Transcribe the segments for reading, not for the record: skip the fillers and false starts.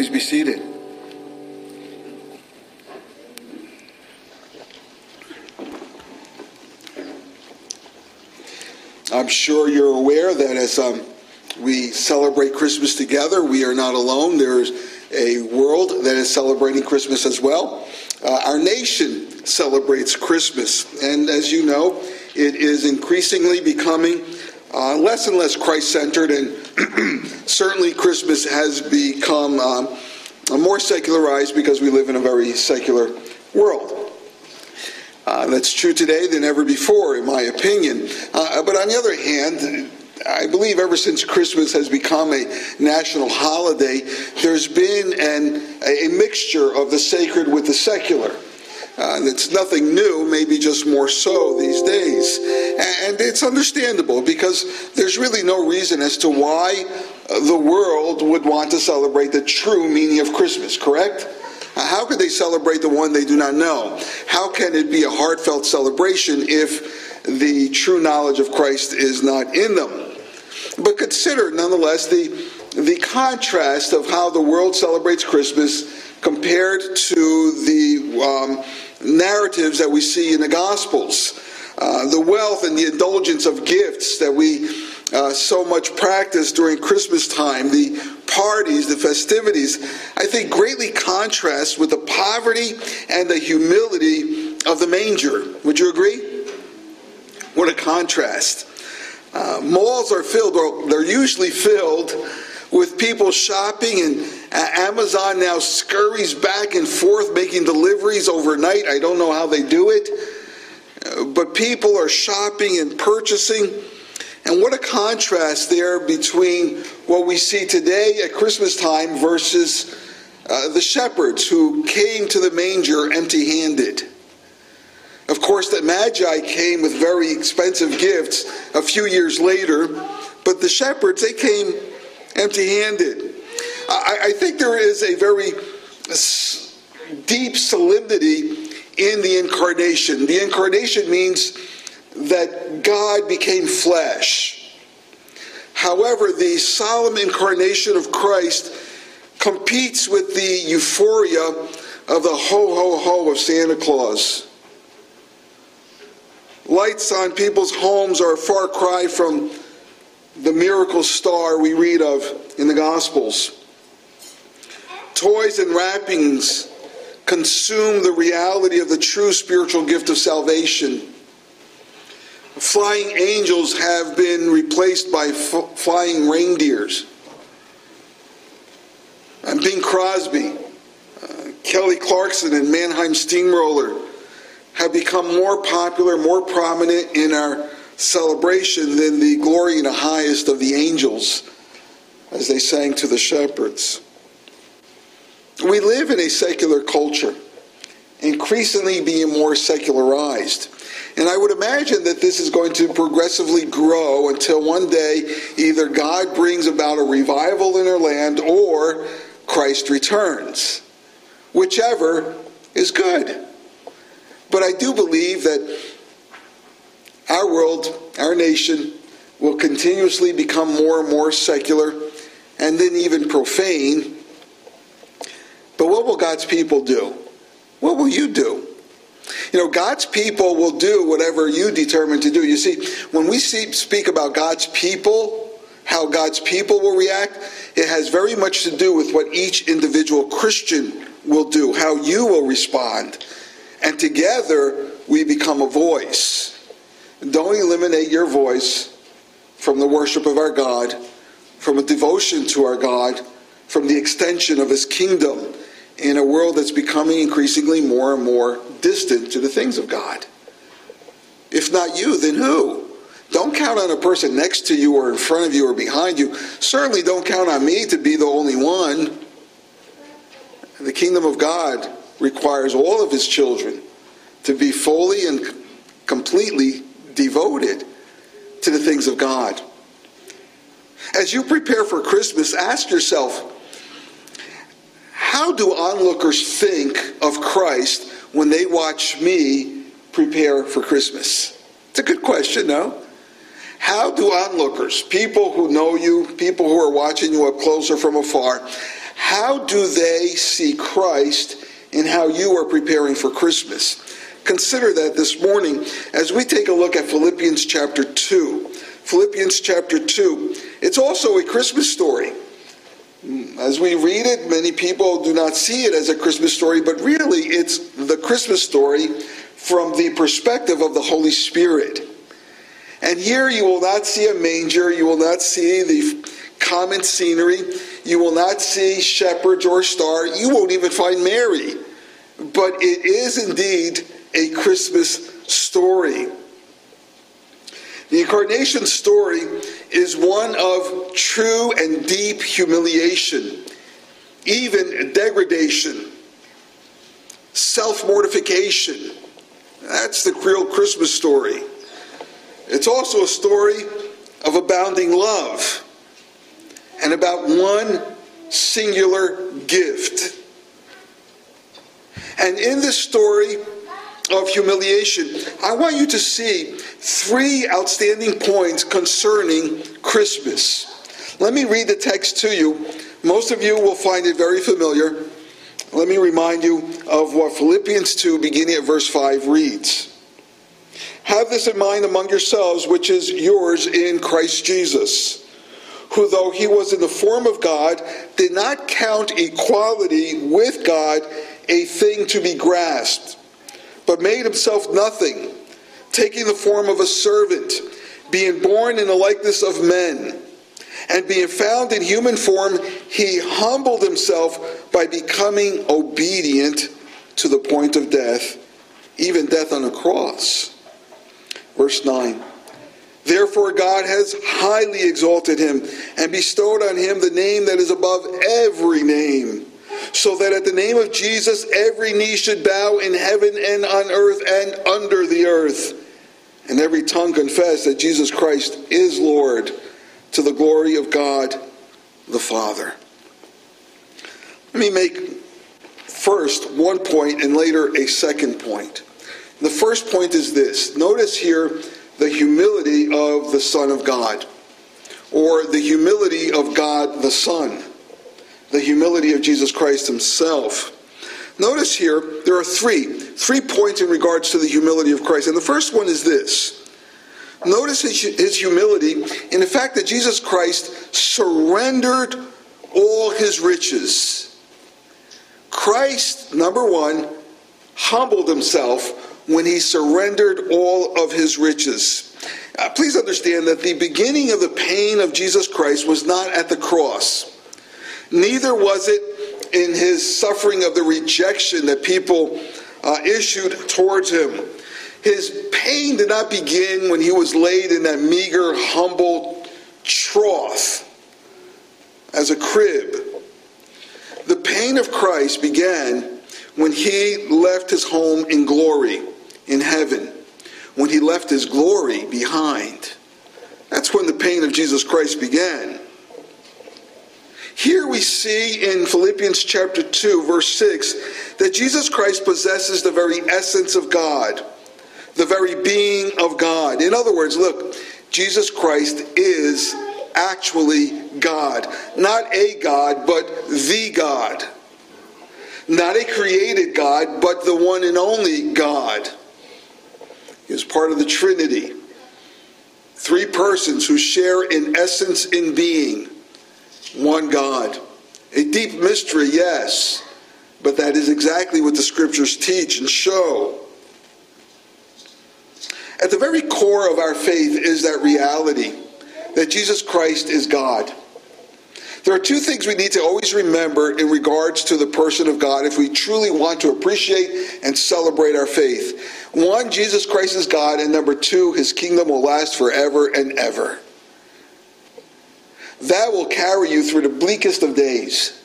Please be seated. I'm sure you're aware that as we celebrate Christmas together, we are not alone. There's a world that is celebrating Christmas as well. Our nation celebrates Christmas, and as you know, it is increasingly becoming less and less Christ-centered, and certainly Christmas has become more secularized because we live in a very secular world. That's true today than ever before, in my opinion. But on the other hand, I believe ever since Christmas has become a national holiday, there's been a mixture of the sacred with the secular. It's nothing new, maybe just more so these days. And it's understandable because there's really no reason as to why the world would want to celebrate the true meaning of Christmas, correct? How could they celebrate the one they do not know? How can it be a heartfelt celebration if the true knowledge of Christ is not in them? But consider, nonetheless, the contrast of how the world celebrates Christmas compared to the narratives that we see in the Gospels. The wealth and the indulgence of gifts that we so much practice during Christmas time, the parties, the festivities, I think greatly contrast with the poverty and the humility of the manger. Would you agree? What a contrast. Malls are filled, or they're usually filled, with people shopping, and Amazon now scurries back and forth making deliveries overnight. I don't know how they do it, but people are shopping and purchasing. And what a contrast there between what we see today at Christmas time versus the shepherds who came to the manger empty-handed. Of course, the Magi came with very expensive gifts a few years later, but the shepherds, they came empty-handed. I think there is a very deep solemnity in the incarnation. The incarnation means that God became flesh. However, the solemn incarnation of Christ competes with the euphoria of the ho-ho-ho of Santa Claus. Lights on people's homes are a far cry from the miracle star we read of in the Gospels. Toys and wrappings consume the reality of the true spiritual gift of salvation. Flying angels have been replaced by flying reindeers. And Bing Crosby, Kelly Clarkson, and Mannheim Steamroller have become more popular, more prominent in our celebration than the glory and the highest of the angels, as they sang to the shepherds. We live in a secular culture, increasingly being more secularized. And I would imagine that this is going to progressively grow until one day either God brings about a revival in our land or Christ returns. Whichever is good. But I do believe that our world, our nation, will continuously become more and more secular and then even profane. But what will God's people do? What will you do? You know, God's people will do whatever you determine to do. You see, when we speak about God's people, how God's people will react, it has very much to do with what each individual Christian will do, how you will respond. And together, we become a voice. Don't eliminate your voice from the worship of our God, from a devotion to our God, from the extension of His kingdom in a world that's becoming increasingly more and more distant to the things of God. If not you, then who? Don't count on a person next to you or in front of you or behind you. Certainly don't count on me to be the only one. The kingdom of God requires all of His children to be fully and completely devoted to the things of God. As you prepare for Christmas, ask yourself, how do onlookers think of Christ when they watch me prepare for Christmas? It's a good question, no? How do onlookers, people who know you, people who are watching you up close or from afar, How do they see Christ in how you are preparing for Christmas? Consider that this morning as we take a look at Philippians chapter 2. Philippians chapter 2, it's also a Christmas story. As we read it, many people do not see it as a Christmas story, but really it's the Christmas story from the perspective of the Holy Spirit. And here you will not see a manger, you will not see the common scenery, you will not see shepherds or a star, you won't even find Mary. But it is indeed a Christmas story. The incarnation story is one of true and deep humiliation, even degradation, self-mortification. That's the real Christmas story. It's also a story of abounding love and about one singular gift. And in this story of humiliation, I want you to see three outstanding points concerning Christmas. Let me read the text to you. Most of you will find it very familiar. Let me remind you of what Philippians 2, beginning at verse 5, reads. Have this in mind among yourselves, which is yours in Christ Jesus, who, though he was in the form of God, did not count equality with God a thing to be grasped, but made himself nothing, taking the form of a servant, being born in the likeness of men, and being found in human form, he humbled himself by becoming obedient to the point of death, even death on a cross. Verse 9. Therefore God has highly exalted him and bestowed on him the name that is above every name, so that at the name of Jesus every knee should bow in heaven and on earth and under the earth, and every tongue confess that Jesus Christ is Lord, to the glory of God the Father. Let me make first one point and later a second point. The first point is this. Notice here the humility of the Son of God, or the humility of God the Son, the humility of Jesus Christ himself. Notice here there are three points in regards to the humility of Christ. And the first one is this. Notice his humility in the fact that Jesus Christ surrendered all his riches. Christ, number one, humbled himself when he surrendered all of his riches. Please understand that the beginning of the pain of Jesus Christ was not at the cross. Neither was it in his suffering of the rejection that people issued towards him. His pain did not begin when he was laid in that meager, humble trough as a crib. The pain of Christ began when he left his home in glory, in heaven, when he left his glory behind. That's when the pain of Jesus Christ began. Here we see in Philippians chapter 2, verse 6, that Jesus Christ possesses the very essence of God, the very being of God. In other words, look, Jesus Christ is actually God. Not a God, but the God. Not a created God, but the one and only God. He is part of the Trinity. Three persons who share in essence in being. One God. A deep mystery, yes, but that is exactly what the Scriptures teach and show. At the very core of our faith is that reality that Jesus Christ is God. There are two things we need to always remember in regards to the person of God if we truly want to appreciate and celebrate our faith. One, Jesus Christ is God, and number two, his kingdom will last forever and ever. That will carry you through the bleakest of days.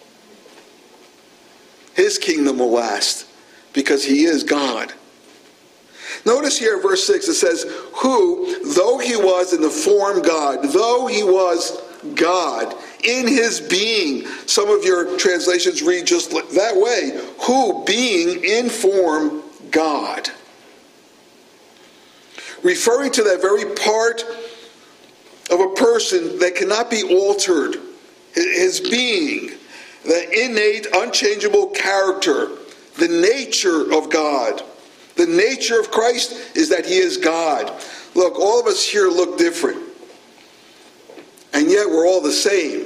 His kingdom will last because he is God. Notice here in verse 6 it says, who, though he was in the form God, though he was God, in his being, some of your translations read just that way, who, being in form God. Referring to that very part of a person that cannot be altered, his being, the innate, unchangeable character, the nature of God. The nature of Christ is that he is God. Look, all of us here look different. And yet we're all the same.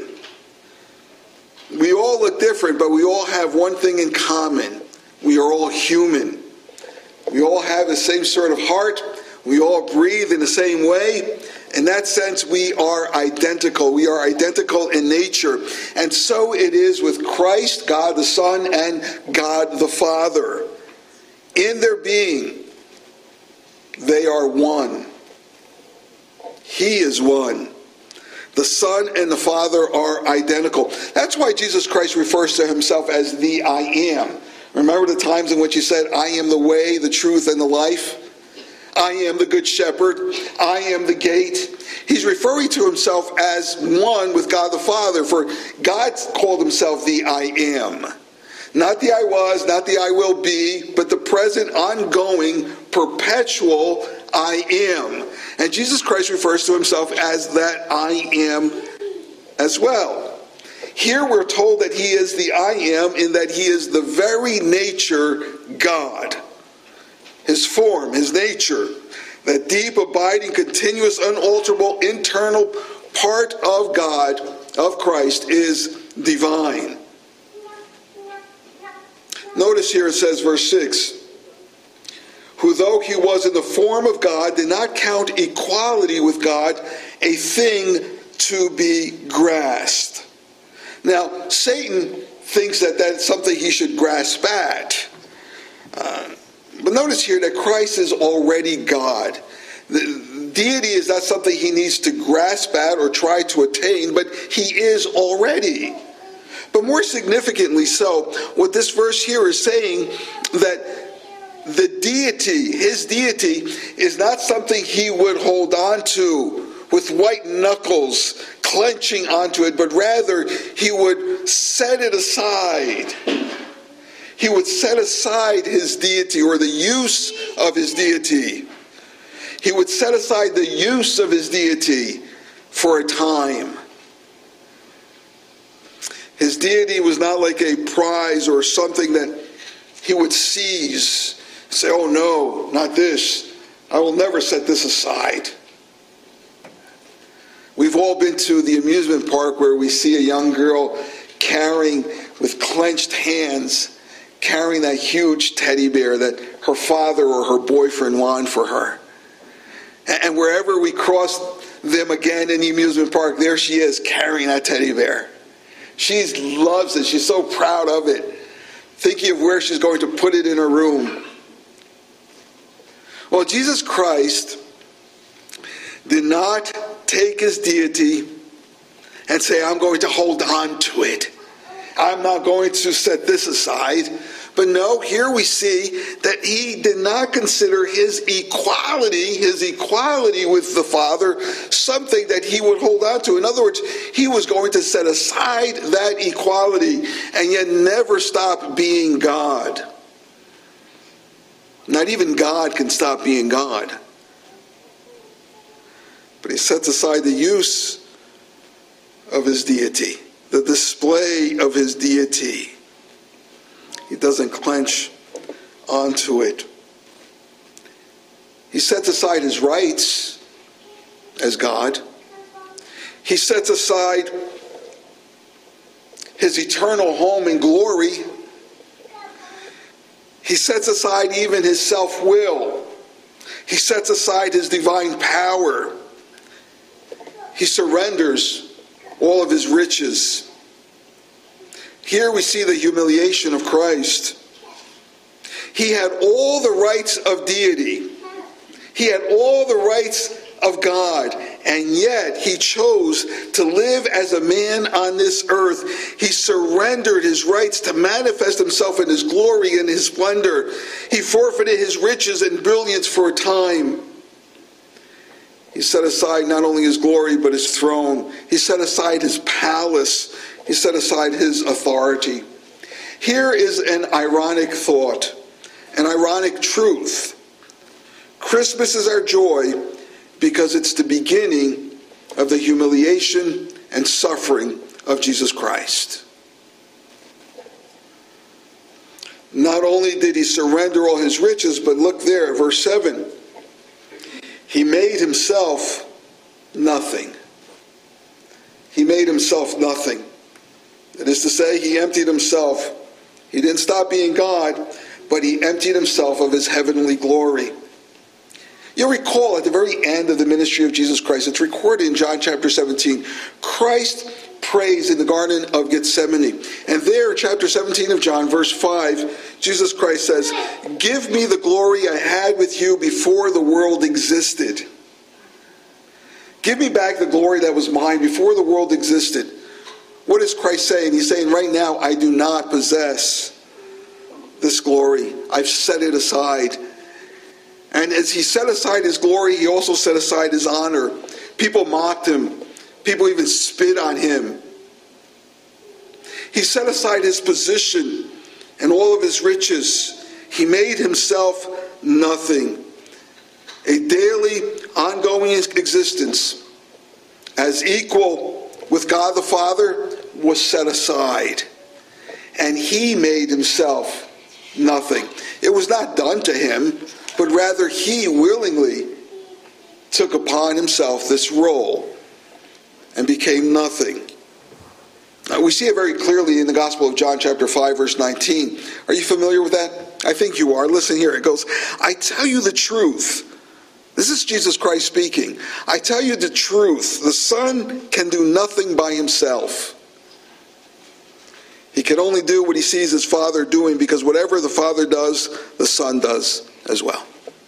We all look different, but we all have one thing in common. We are all human. We all have the same sort of heart. We all breathe in the same way. In that sense, we are identical. We are identical in nature. And so it is with Christ, God the Son, and God the Father. In their being, they are one. He is one. The Son and the Father are identical. That's why Jesus Christ refers to himself as the I am. Remember the times in which he said, I am the way, the truth, and the life? I am the good shepherd. I am the gate. He's referring to himself as one with God the Father, for God called himself the I am. Not the I was, not the I will be, but the present, ongoing, perpetual I am. And Jesus Christ refers to himself as that I am as well. Here we're told that he is the I am in that he is the very nature God. His form, his nature, that deep, abiding, continuous, unalterable, internal part of God, of Christ, is divine. Notice here it says, verse 6, who though he was in the form of God, did not count equality with God a thing to be grasped. Now, Satan thinks that that's something he should grasp at. But notice here that Christ is already God. The deity is not something he needs to grasp at or try to attain, but he is already. But more significantly so, what this verse here is saying, that the deity, his deity, is not something he would hold on to with white knuckles, clenching onto it, but rather he would set it aside. He would set aside his deity, or the use of his deity. He would set aside the use of his deity for a time. His deity was not like a prize or something that he would seize. Say, oh no, not this. I will never set this aside. We've all been to the amusement park where we see a young girl carrying, with clenched hands, carrying that huge teddy bear that her father or her boyfriend won for her. And wherever we cross them again in the amusement park, there she is carrying that teddy bear. She loves it. She's so proud of it, thinking of where she's going to put it in her room. Well, Jesus Christ did not take his deity and say, I'm going to hold on to it. I'm not going to set this aside. But no, here we see that he did not consider his equality with the Father, something that he would hold on to. In other words, he was going to set aside that equality and yet never stop being God. Not even God can stop being God. But he sets aside the use of his deity, the display of his deity. He doesn't clench onto it. He sets aside his rights as God. He sets aside his eternal home in glory. He sets aside even his self-will. He sets aside his divine power. He surrenders all of his riches. Here we see the humiliation of Christ. He had all the rights of deity. He had all the rights of God, and yet he chose to live as a man on this earth. He surrendered his rights to manifest himself in his glory and his splendor. He forfeited his riches and brilliance for a time. He set aside not only his glory, but his throne. He set aside his palace. He set aside his authority. Here is an ironic thought, an ironic truth. Christmas is our joy because it's the beginning of the humiliation and suffering of Jesus Christ. Not only did he surrender all his riches, but look there, verse 7. He made himself nothing. He made himself nothing. That is to say, he emptied himself. He didn't stop being God, but he emptied himself of his heavenly glory. You'll recall at the very end of the ministry of Jesus Christ, it's recorded in John chapter 17, Christ prays in the Garden of Gethsemane. And there in chapter 17 of John, verse 5, Jesus Christ says, "Give me the glory I had with you before the world existed." Give me back the glory that was mine before the world existed. What is Christ saying? He's saying, right now, I do not possess this glory. I've set it aside. And as he set aside his glory, he also set aside his honor. People mocked him. People even spit on him. He set aside his position and all of his riches. He made himself nothing. A daily, ongoing existence as equal with God the Father was set aside. And he made himself nothing. It was not done to him, but rather he willingly took upon himself this role and became nothing. Now, we see it very clearly in the Gospel of John chapter 5, verse 19. Are you familiar with that? I think you are. Listen here. It goes, "I tell you the truth." This is Jesus Christ speaking. "I tell you the truth. The Son can do nothing by himself. He can only do what he sees his Father doing, because whatever the Father does, the Son does as well."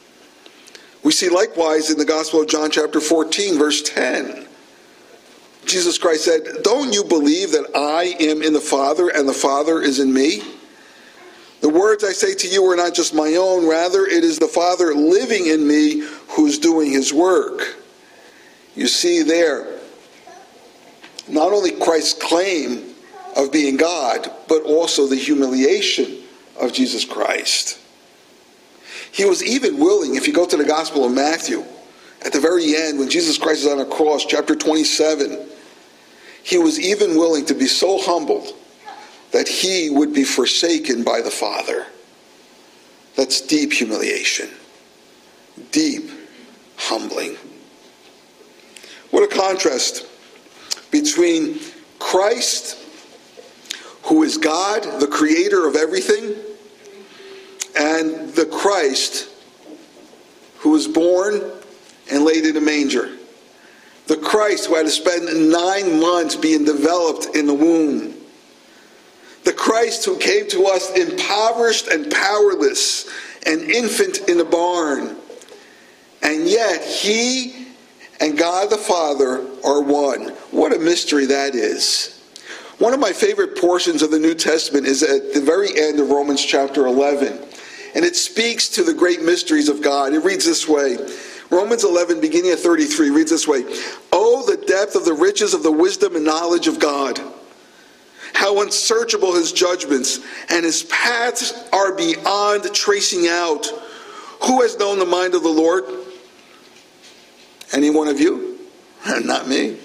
We see likewise in the Gospel of John chapter 14, verse 10. Jesus Christ said, "Don't you believe that I am in the Father and the Father is in me? The words I say to you are not just my own, rather it is the Father living in me who's doing his work." You see there, not only Christ's claim of being God, but also the humiliation of Jesus Christ. He was even willing, if you go to the Gospel of Matthew, at the very end, when Jesus Christ is on a cross, chapter 27, he was even willing to be so humbled that he would be forsaken by the Father. That's deep humiliation. Deep humbling. What a contrast between Christ, who is God, the creator of everything, and the Christ who was born and laid in a manger. The Christ who had to spend 9 months being developed in the womb. The Christ who came to us impoverished and powerless, an infant in a barn. And yet he and God the Father are one. What a mystery that is. One of my favorite portions of the New Testament is at the very end of Romans chapter 11. And it speaks to the great mysteries of God. It reads this way. Romans 11, beginning at 33, reads this way. "Oh, the depth of the riches of the wisdom and knowledge of God. How unsearchable his judgments, and his paths are beyond tracing out. Who has known the mind of the Lord? Any one of you? Not me.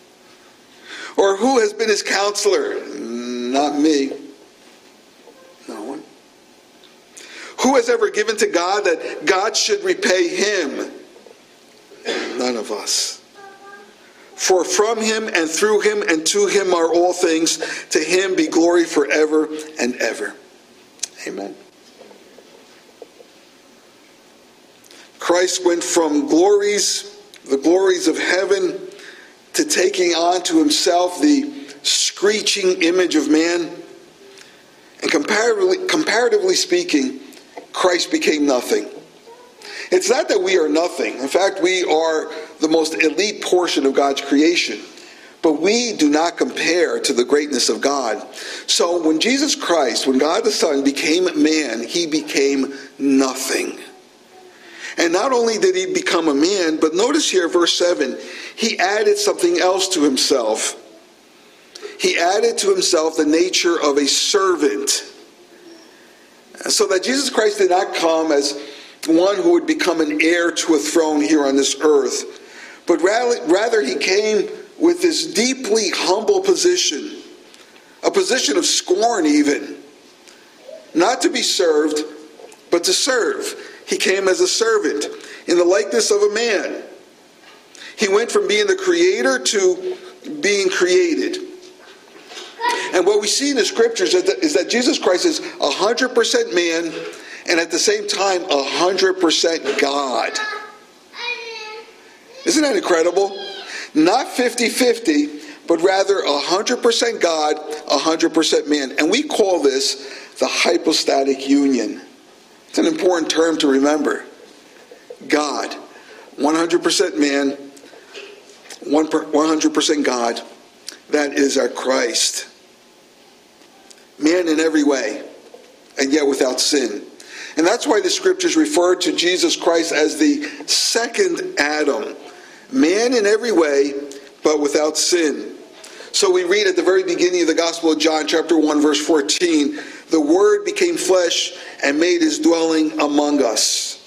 Or who has been his counselor? Not me. No one. Who has ever given to God that God should repay him? None of us. For from him and through him and to him are all things. To him be glory forever and ever." Amen. Christ went from the glories of heaven, to taking on to himself the screeching image of man. And comparatively speaking, Christ became nothing. It's not that we are nothing. In fact, we are the most elite portion of God's creation. But we do not compare to the greatness of God. So when Jesus Christ, when God the Son became man, he became nothing. And not only did he become a man, but notice here, verse 7, he added something else to himself. He added to himself the nature of a servant. So that Jesus Christ did not come as one who would become an heir to a throne here on this earth, but rather he came with this deeply humble position, a position of scorn even. not to be served, but to serve. He came as a servant in the likeness of a man. He went from being the creator to being created. And what we see in the scriptures is that Jesus Christ is 100% man and at the same time 100% God. Isn't that incredible? Not 50-50, but rather 100% God, 100% man. And we call this the hypostatic union. It's an important term to remember. God, 100% man, 100% God. That is our Christ. Man in every way, and yet without sin. And that's why the scriptures refer to Jesus Christ as the second Adam. Man in every way, but without sin. So we read at the very beginning of the Gospel of John, chapter 1, verse 14, the Word became flesh and made his dwelling among us.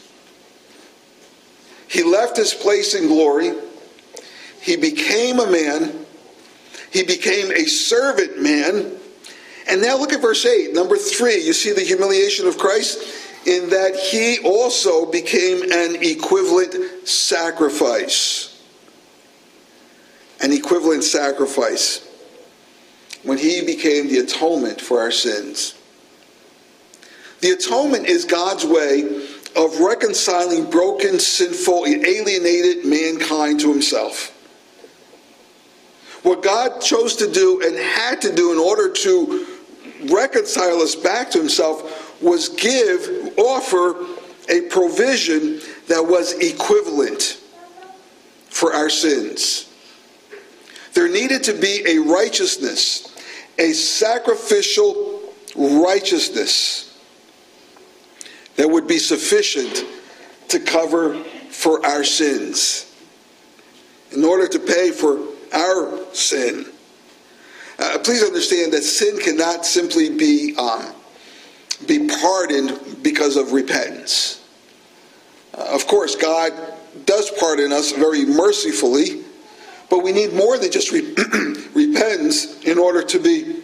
He left his place in glory. He became a man. He became a servant man. And now look at verse 8, number 3. You see the humiliation of Christ in that he also became an equivalent sacrifice. An equivalent sacrifice. When he became the atonement for our sins. The atonement is God's way of reconciling broken, sinful, alienated mankind to himself. What God chose to do and had to do in order to reconcile us back to himself was offer a provision that was equivalent for our sins. There needed to be a righteousness, a sacrificial righteousness that would be sufficient to cover for our sins. In order to pay for our sin. Please understand that sin cannot simply be pardoned because of repentance. Of course, God does pardon us very mercifully, but we need more than just repentance in order to be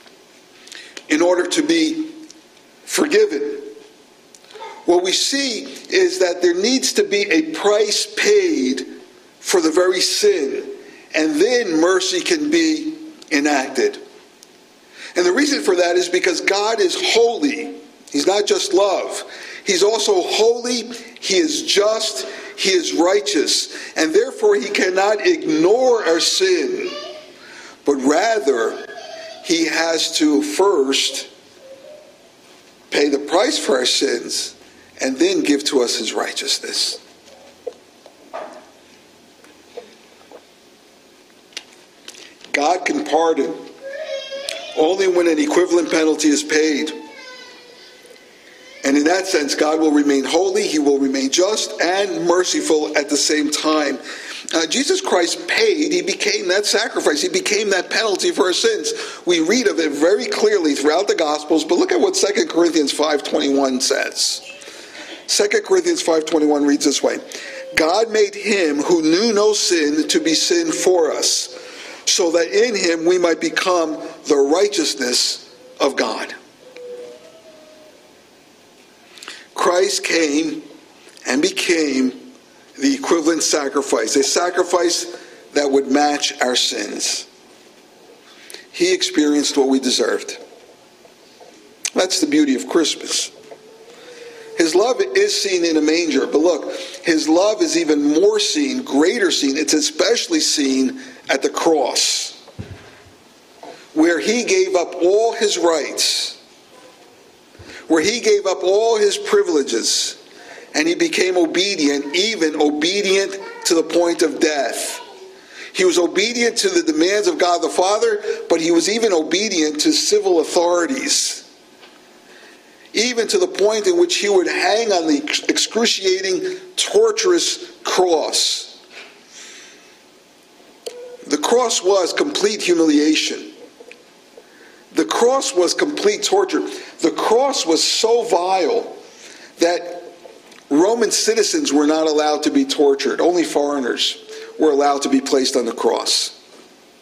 forgiven. What we see is that there needs to be a price paid for the very sin, and then mercy can be enacted. And the reason for that is because God is holy. He's not just love. He's also holy. He is just. He is righteous. And therefore he cannot ignore our sin. But rather, he has to first pay the price for our sins and then give to us his righteousness. God can pardon only when an equivalent penalty is paid. And in that sense, God will remain holy, he will remain just and merciful at the same time. Jesus Christ paid, he became that sacrifice, he became that penalty for our sins. We read of it very clearly throughout the Gospels, but look at what 2 Corinthians 5:21 says. 2 Corinthians 5:21 reads this way: God made him who knew no sin to be sin for us, so that in him we might become the righteousness of God. Christ came and became the equivalent sacrifice, a sacrifice that would match our sins. He experienced what we deserved. That's the beauty of Christmas. His love is seen in a manger, but look, his love is even more seen, greater seen. It's especially seen at the cross, where he gave up all his rights, where he gave up all his privileges, and he became obedient, even obedient to the point of death. He was obedient to the demands of God the Father, but he was even obedient to civil authorities, even to the point in which he would hang on the excruciating, torturous cross. The cross was complete humiliation. The cross was complete torture. The cross was so vile that Roman citizens were not allowed to be tortured. Only foreigners were allowed to be placed on the cross.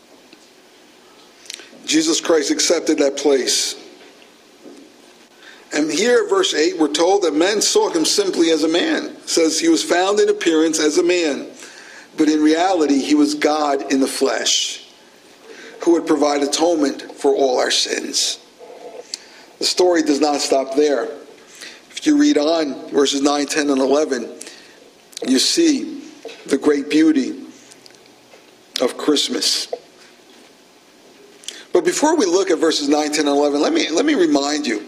Jesus Christ accepted that place. here, verse 8, we're told that men saw him simply as a man. It says he was found in appearance as a man, but in reality he was God in the flesh, who would provide atonement for all our sins. The story does not stop there. If you read on, verses 9, 10, and 11, you see the great beauty of Christmas. But before we look at verses 9, 10, and 11, let me remind you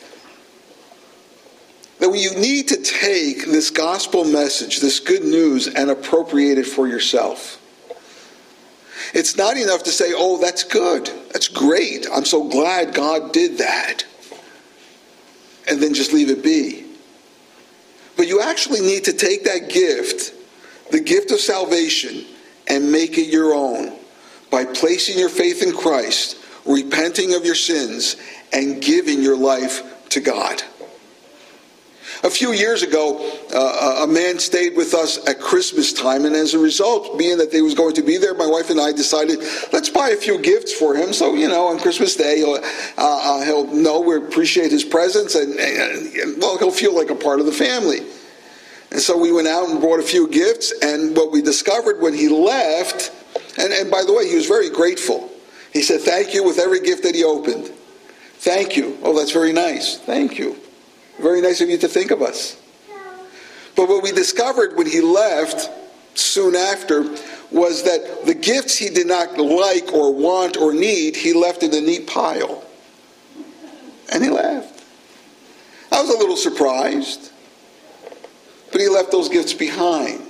that you need to take this gospel message, this good news, and appropriate it for yourself. It's not enough to say, oh, that's good. That's great. I'm so glad God did that. And then just leave it be. But you actually need to take that gift, the gift of salvation, and make it your own by placing your faith in Christ, repenting of your sins, and giving your life to God. A few years ago, a man stayed with us at Christmas time, and as a result, being that he was going to be there, my wife and I decided, let's buy a few gifts for him. So, on Christmas Day, he'll know we appreciate his presence, and he'll feel like a part of the family. And so we went out and bought a few gifts, and what we discovered when he left, and by the way, he was very grateful. He said, thank you with every gift that he opened. Thank you. Oh, that's very nice. Thank you. Very nice of you to think of us. But what we discovered when he left soon after was that the gifts he did not like or want or need, he left in a neat pile. And he left. I was a little surprised. But he left those gifts behind.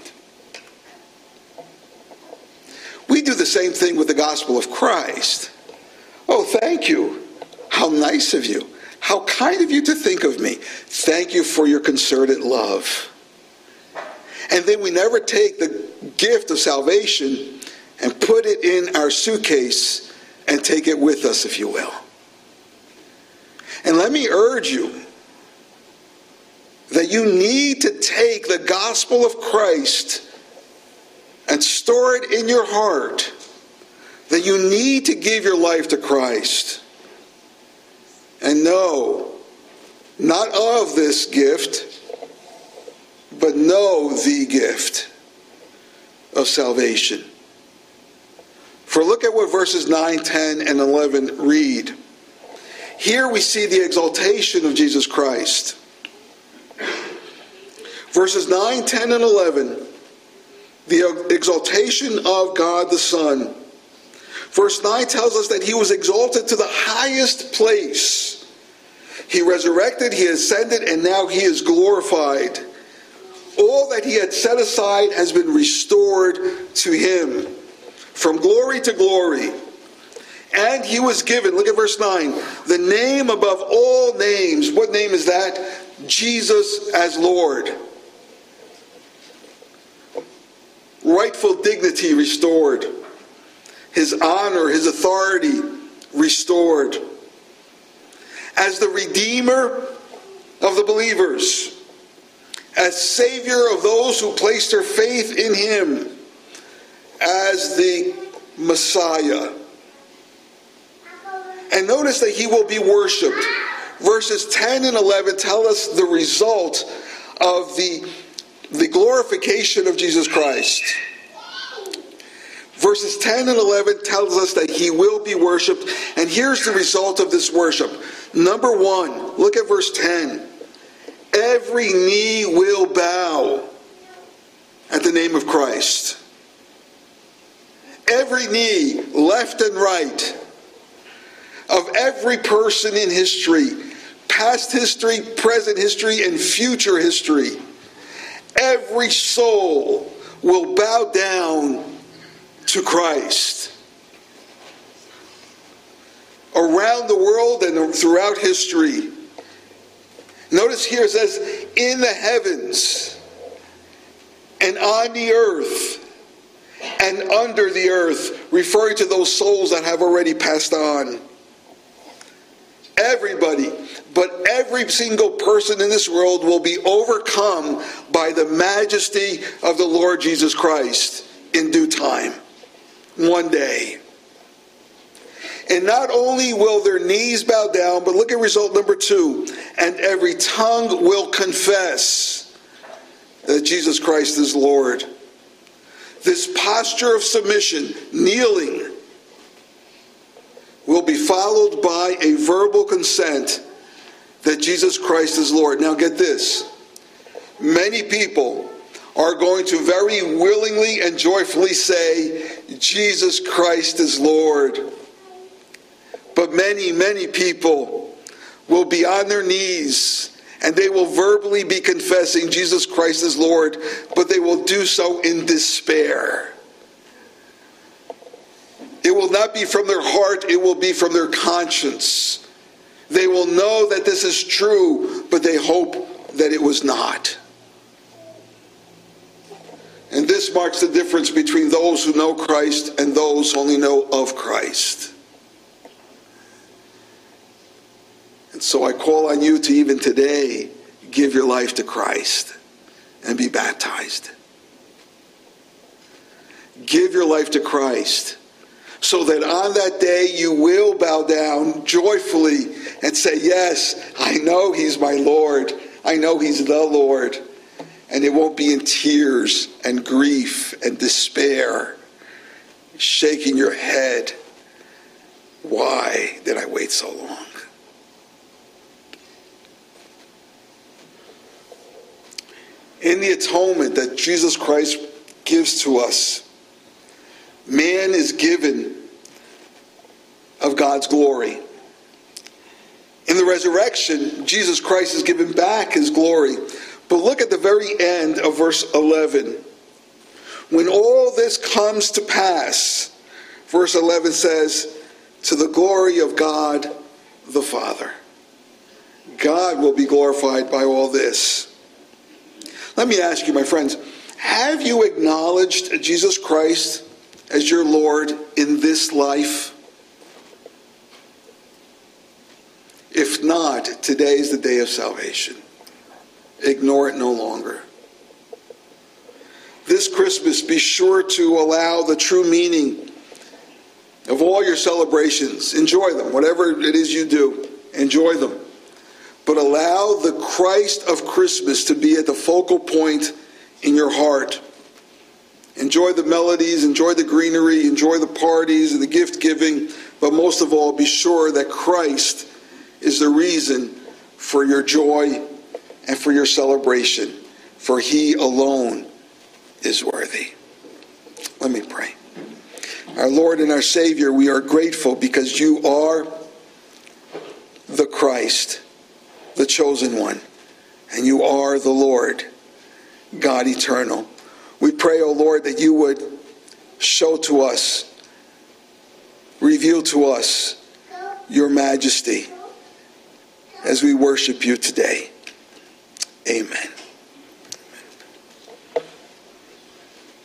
We do the same thing with the gospel of Christ. Oh, thank you. How nice of you. How kind of you to think of me. Thank you for your concerted love. And then we never take the gift of salvation and put it in our suitcase and take it with us, if you will. And let me urge you that you need to take the gospel of Christ and store it in your heart. That you need to give your life to Christ. And know, not of this gift, but know the gift of salvation. For look at what verses 9, 10, and 11 read. Here we see the exaltation of Jesus Christ. Verses 9, 10, and 11, the exaltation of God the Son. Verse 9 tells us that he was exalted to the highest place. He resurrected, he ascended, and now he is glorified. All that he had set aside has been restored to him, from glory to glory. And he was given, look at verse 9, the name above all names. What name is that? Jesus as Lord. Rightful dignity restored. His honor, his authority restored. As the Redeemer of the believers. As Savior of those who place their faith in him. As the Messiah. And notice that he will be worshipped. Verses 10 and 11 tell us the result of the glorification of Jesus Christ. Verses 10 and 11 tells us that he will be worshipped. And here's the result of this worship. Number one, look at verse 10. Every knee will bow at the name of Christ. Every knee, left and right, of every person in history, past history, present history, and future history. Every soul will bow down to Christ. Around the world and throughout history. Notice here it says, in the heavens and on the earth and under the earth, referring to those souls that have already passed on. Everybody, but every single person in this world will be overcome by the majesty of the Lord Jesus Christ in due time. One day. And not only will their knees bow down, but look at result number 2. And every tongue will confess that Jesus Christ is Lord. This posture of submission, kneeling, will be followed by a verbal consent that Jesus Christ is Lord. Now get this. Many people are going to very willingly and joyfully say, Jesus Christ is Lord. But many, many people will be on their knees and they will verbally be confessing Jesus Christ is Lord, but they will do so in despair. It will not be from their heart, it will be from their conscience. They will know that this is true, but they hope that it was not. And this marks the difference between those who know Christ and those who only know of Christ. And so I call on you to even today give your life to Christ and be baptized. Give your life to Christ so that on that day you will bow down joyfully and say, yes, I know he's my Lord. I know he's the Lord. And it won't be in tears and grief and despair, shaking your head. Why did I wait so long? In the atonement that Jesus Christ gives to us, man is given of God's glory. In the resurrection, Jesus Christ is given back his glory. But look at the very end of verse 11. When all this comes to pass, verse 11 says, to the glory of God the Father. God will be glorified by all this. Let me ask you, my friends, have you acknowledged Jesus Christ as your Lord in this life? If not, today is the day of salvation. Ignore it no longer. This Christmas, be sure to allow the true meaning of all your celebrations. Enjoy them, whatever it is you do. Enjoy them. But allow the Christ of Christmas to be at the focal point in your heart. Enjoy the melodies, enjoy the greenery, enjoy the parties and the gift giving, but most of all, be sure that Christ is the reason for your joy and for your celebration, for he alone is worthy. Let me pray. Our Lord and our Savior, we are grateful because you are the Christ, the chosen one, and you are the Lord, God eternal. We pray, O Lord, that you would show to us, reveal to us your majesty as we worship you today. Amen.